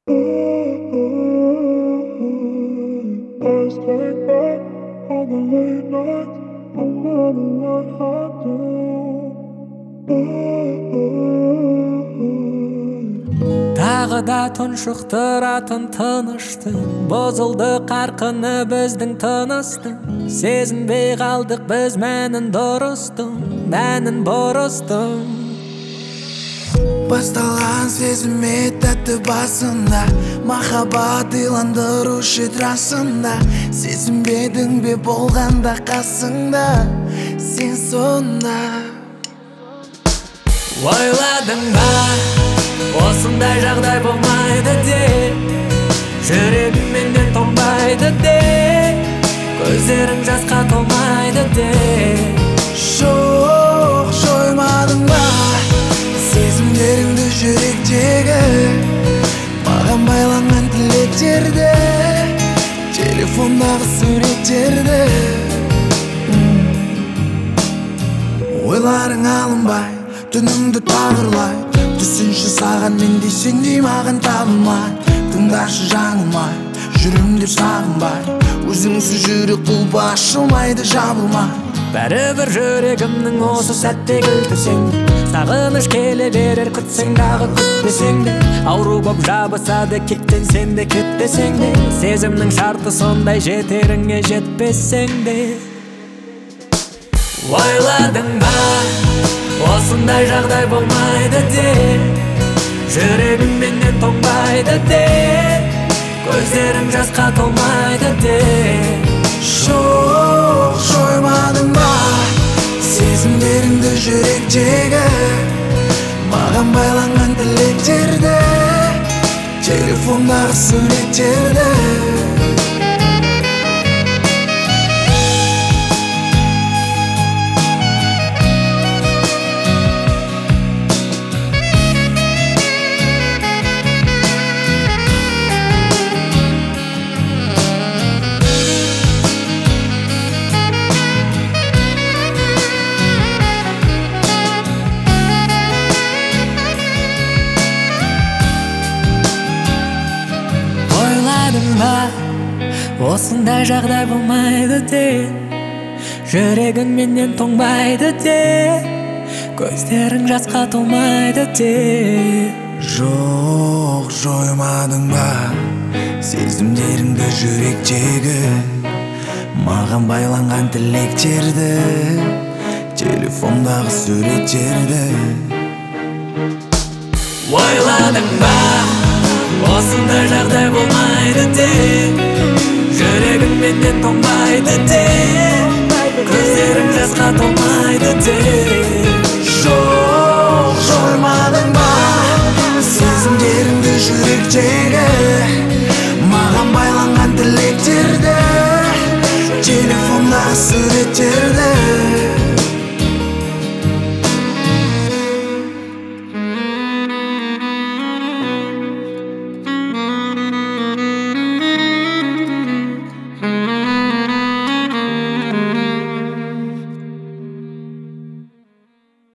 Let's take back all the late nights, no matter what I do. Тағы да тұншықтыратын тыныштың, бұзылды қарқыны біздің тыныстың. Сезінбей қалдық біз мәнін дұрыстың, мәнін бұрыстың. Басталған сезіме тәтті басында, махаббат иландырушы трасында. Сезінбедің бе болғанда қасыңда, сен сонда. Ойладың ба, осындай жағдай болмайды деп, жүрегім менден тоңбайды деп, көздерің жасқа толмайды деп. Жоқ, жоймадың ба сезімдеріңді жүректегі, маған байланған тілектерді, телефондағы суреттерді. Ойларың алынбай, түнімді тағырлай, түсінші саған мен десеңдей маған табылмай. Тыңдашы жаңылмай, жүрім деп сағынбай, өзіңсіз жүрек құлпы ашылмайды, жабылмай. Бәрібір жүрегімнің осы сәтте кілтісең, сағыныш келе берер күтсең дағы күтпесең де, ауру боп жабысады кектенсең де кетпесең де, сезімнің шарты сондай жетеріңе жетпесең де. Ойладың ба, осындай жағдай болмайды деп, жүрегім менен тоңбайды деп, көздерің жасқа толмайды деп. Жоқ, жоймадың ба сезімдеріңді жүректегі, маған байланған тілектерді, телефондағы суреттерді. Осындай жағдай болмайды деп, жүрегің менен тоңбайды деп, көздерің жасқа толмайды деп. Жоқ, жоймадың ба сезімдеріңді жүректегі, маған байланған тілектерді, телефондағы суреттерді. Ойладың ба, осындай жағдай болмайды деп, жүрегім менен тоңбайды деп, көздерің жасқа толмайды деп. Жоқ, жоймадың ба сезімдеріңді жүректегі, маған байланған тілектерді, телефондағы